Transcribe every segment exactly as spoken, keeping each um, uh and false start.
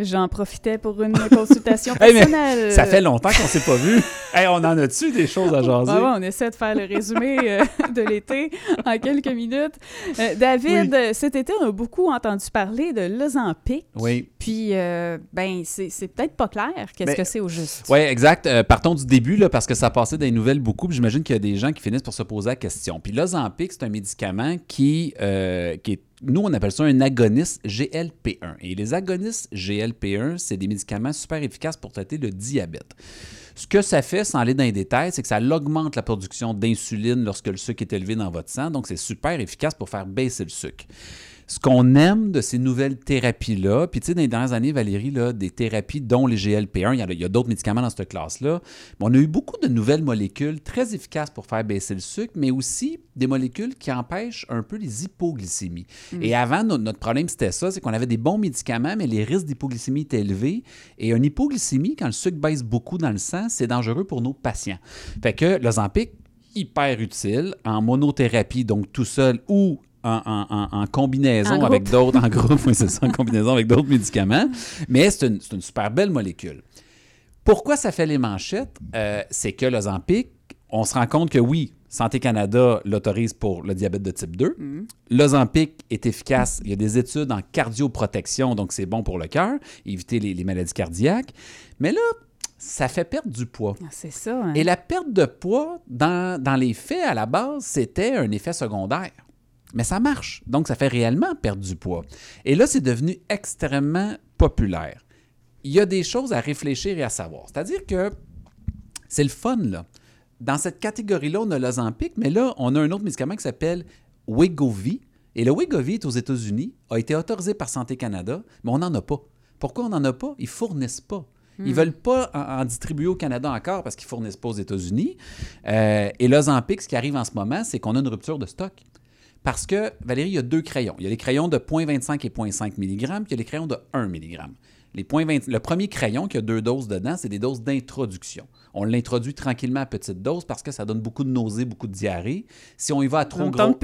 J'en profitais pour une consultation personnelle. Hey, ça fait longtemps qu'on ne s'est pas vu. Hey, on en a-tu des choses à jaser? Ouais, ouais, on essaie de faire le résumé euh, de l'été en quelques minutes. Euh, David, oui. cet été, on a beaucoup entendu parler de l'Ozempic. Oui. Puis, euh, ben, c'est, c'est peut-être pas clair. Qu'est-ce ben, que c'est au juste? Oui, exact. Euh, partons du début, là, parce que ça passait dans les nouvelles beaucoup. Puis j'imagine qu'il y a des gens qui finissent par se poser la question. Puis l'Ozempic, c'est un médicament qui, euh, qui est nous, on appelle ça un agoniste G L P un. Et les agonistes G L P un, c'est des médicaments super efficaces pour traiter le diabète. Ce que ça fait, sans aller dans les détails, c'est que ça augmente la production d'insuline lorsque le sucre est élevé dans votre sang. Donc, c'est super efficace pour faire baisser le sucre. Ce qu'on aime de ces nouvelles thérapies-là, puis tu sais, dans les dernières années, Valérie, là, des thérapies dont les G L P un, il y a, il y a d'autres médicaments dans cette classe-là, mais on a eu beaucoup de nouvelles molécules très efficaces pour faire baisser le sucre, mais aussi des molécules qui empêchent un peu les hypoglycémies. Mm. Et avant, notre, notre problème, c'était ça, c'est qu'on avait des bons médicaments, mais les risques d'hypoglycémie étaient élevés. Et une hypoglycémie, quand le sucre baisse beaucoup dans le sang, c'est dangereux pour nos patients. Fait que l'Ozempic, hyper utile en monothérapie, donc tout seul ou En, en, en combinaison en avec d'autres, en groupe, oui, c'est ça, en combinaison avec d'autres médicaments. Mais c'est une, c'est une super belle molécule. Pourquoi ça fait les manchettes? Euh, c'est que l'Ozempic, on se rend compte que oui, Santé Canada l'autorise pour le diabète de type deux. Mm. L'Ozempic est efficace. Il y a des études en cardioprotection, donc c'est bon pour le cœur, éviter les, les maladies cardiaques. Mais là, ça fait perdre du poids. Ah, c'est ça. Hein? Et la perte de poids, dans, dans les faits, à la base, c'était un effet secondaire. Mais ça marche. Donc, ça fait réellement perdre du poids. Et là, c'est devenu extrêmement populaire. Il y a des choses à réfléchir et à savoir. C'est-à-dire que c'est le fun, là. Dans cette catégorie-là, on a l'Ozempic, mais là, on a un autre médicament qui s'appelle Wegovy. Et le Wegovy est aux États-Unis, a été autorisé par Santé Canada, mais on n'en a pas. Pourquoi on n'en a pas? Ils ne fournissent pas. Ils ne hmm. veulent pas en, en distribuer au Canada encore parce qu'ils ne fournissent pas aux États-Unis. Euh, et l'Ozempic, ce qui arrive en ce moment, c'est qu'on a une rupture de stock. Parce que, Valérie, il y a deux crayons. Il y a les crayons de zéro virgule vingt-cinq et zéro virgule cinq milligrammes, puis il y a les crayons de un milligramme. Les vingt, le premier crayon qui a deux doses dedans, c'est des doses d'introduction. On l'introduit tranquillement à petite dose parce que ça donne beaucoup de nausées, beaucoup de diarrhée. Si on y va à trop gros...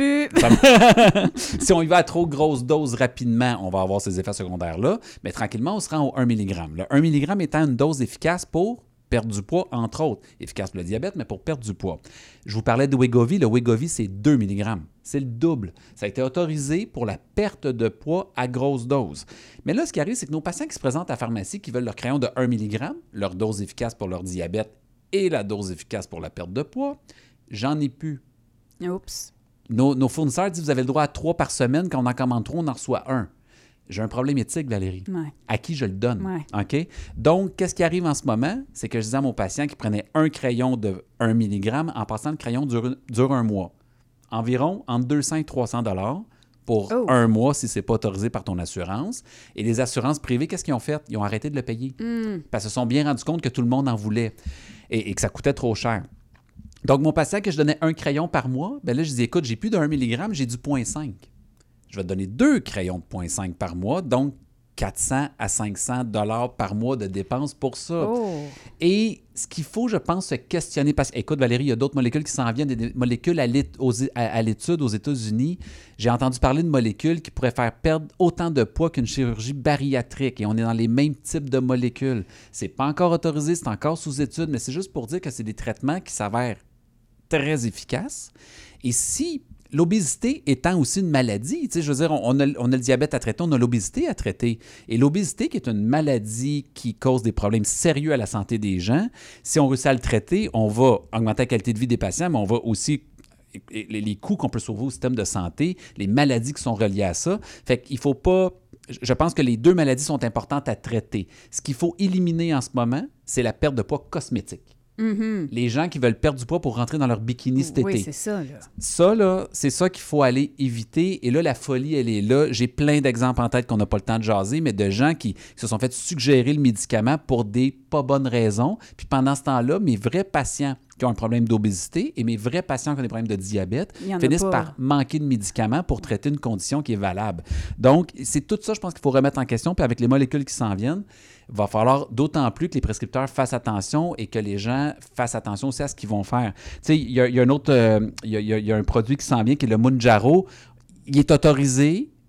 si on y va à trop grosse dose rapidement, on va avoir ces effets secondaires-là. Mais tranquillement, on se rend au un milligramme. Le un milligramme étant une dose efficace pour perdre du poids, entre autres. Efficace pour le diabète, mais pour perdre du poids. Je vous parlais de Wegovy. Le Wegovy, c'est deux milligrammes. C'est le double. Ça a été autorisé pour la perte de poids à grosse dose. Mais là, ce qui arrive, c'est que nos patients qui se présentent à la pharmacie, qui veulent leur crayon de un milligramme, leur dose efficace pour leur diabète et la dose efficace pour la perte de poids, j'en ai plus. Oups. Nos, nos fournisseurs disent, vous avez le droit à trois par semaine. Quand on en commande trois, on en reçoit un. J'ai un problème éthique, Valérie. Ouais. À qui je le donne? Ouais. OK? Donc, qu'est-ce qui arrive en ce moment? C'est que je disais à mon patient qui prenait un crayon de un milligramme, en passant, le crayon dure, dure un mois. Environ entre deux cents et trois cents dollars pour oh. un mois si ce n'est pas autorisé par ton assurance. Et les assurances privées, qu'est-ce qu'ils ont fait? Ils ont arrêté de le payer. Mm. Parce qu'ils se sont bien rendus compte que tout le monde en voulait et, et que ça coûtait trop cher. Donc, mon patient que je donnais un crayon par mois, bien là, je dis, écoute, j'ai plus de un milligramme, j'ai du zéro virgule cinq. Je vais te donner deux crayons de zéro virgule cinq par mois, donc quatre cents à cinq cents dollars par mois de dépenses pour ça. Oh. Et ce qu'il faut, je pense, se questionner, parce que, écoute, Valérie, il y a d'autres molécules qui s'en viennent, des molécules à, l'é- aux, à, à l'étude aux États-Unis. J'ai entendu parler de molécules qui pourraient faire perdre autant de poids qu'une chirurgie bariatrique, et on est dans les mêmes types de molécules. C'est pas encore autorisé, c'est encore sous étude, mais c'est juste pour dire que c'est des traitements qui s'avèrent très efficaces. Et si... L'obésité étant aussi une maladie, tu sais, je veux dire, on a, on a le diabète à traiter, on a l'obésité à traiter. Et l'obésité, qui est une maladie qui cause des problèmes sérieux à la santé des gens, si on réussit à le traiter, on va augmenter la qualité de vie des patients, mais on va aussi, les, les coûts qu'on peut sauver au système de santé, les maladies qui sont reliées à ça. Fait qu'il faut pas... Je pense que les deux maladies sont importantes à traiter. Ce qu'il faut éliminer en ce moment, c'est la perte de poids cosmétique. Mm-hmm. Les gens qui veulent perdre du poids pour rentrer dans leur bikini cet oui, été. c'est ça, là. Ça, là, c'est ça qu'il faut aller éviter. Et là, la folie, elle est là. J'ai plein d'exemples en tête qu'on n'a pas le temps de jaser, mais de gens qui, qui se sont fait suggérer le médicament pour des pas bonnes raisons. Puis pendant ce temps-là, mes vrais patients qui ont un problème d'obésité et mes vrais patients qui ont des problèmes de diabète finissent par manquer de médicaments pour traiter une condition qui est valable. Donc, c'est tout ça, je pense qu'il faut remettre en question. Puis avec les molécules qui s'en viennent, il va falloir d'autant plus que les prescripteurs fassent attention et que les gens fassent attention aussi à ce qu'ils vont faire. Tu sais, il y a, il y a un autre, euh, il y a, il y a un produit qui s'en vient qui est le Mounjaro. Il est autorisé.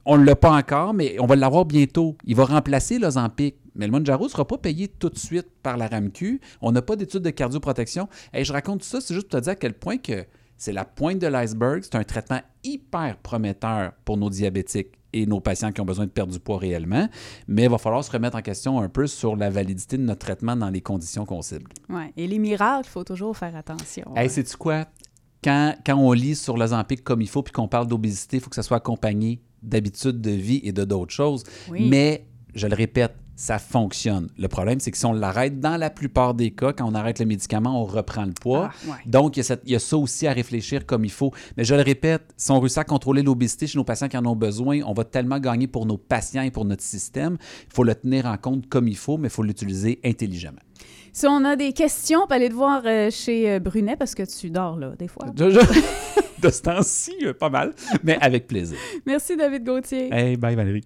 on ne l'a pas encore, mais on va l'avoir bientôt. Il va remplacer l'Ozempic. Mais le Mounjaro ne sera pas payé tout de suite par la RAMQ. On n'a pas d'études de cardioprotection. Et je raconte tout ça, c'est juste pour te dire à quel point que c'est la pointe de l'iceberg. C'est un traitement hyper prometteur pour nos diabétiques et nos patients qui ont besoin de perdre du poids réellement. Mais il va falloir se remettre en question un peu sur la validité de notre traitement dans les conditions qu'on cible. Oui, et les miracles, il faut toujours faire attention. Hey, ouais. Sais-tu quoi? Quand, quand on lit sur l'Ozempic comme il faut puis qu'on parle d'obésité, il faut que ça soit accompagné d'habitudes de vie et de d'autres choses. Oui. Mais, je le répète, ça fonctionne. Le problème, c'est que si on l'arrête, dans la plupart des cas, quand on arrête le médicament, on reprend le poids. Ah, ouais. Donc, il y, a cette, il y a ça aussi à réfléchir comme il faut. Mais je le répète, si on réussit à contrôler l'obésité chez nos patients qui en ont besoin, on va tellement gagner pour nos patients et pour notre système. Il faut le tenir en compte comme il faut, mais il faut l'utiliser intelligemment. Si on a des questions, on peut aller te voir euh, chez euh, Brunet, parce que tu dors là, des fois. Je, je... De ce temps-ci, pas mal, mais avec plaisir. Merci, David Gauthier. Hey, bye Valérie.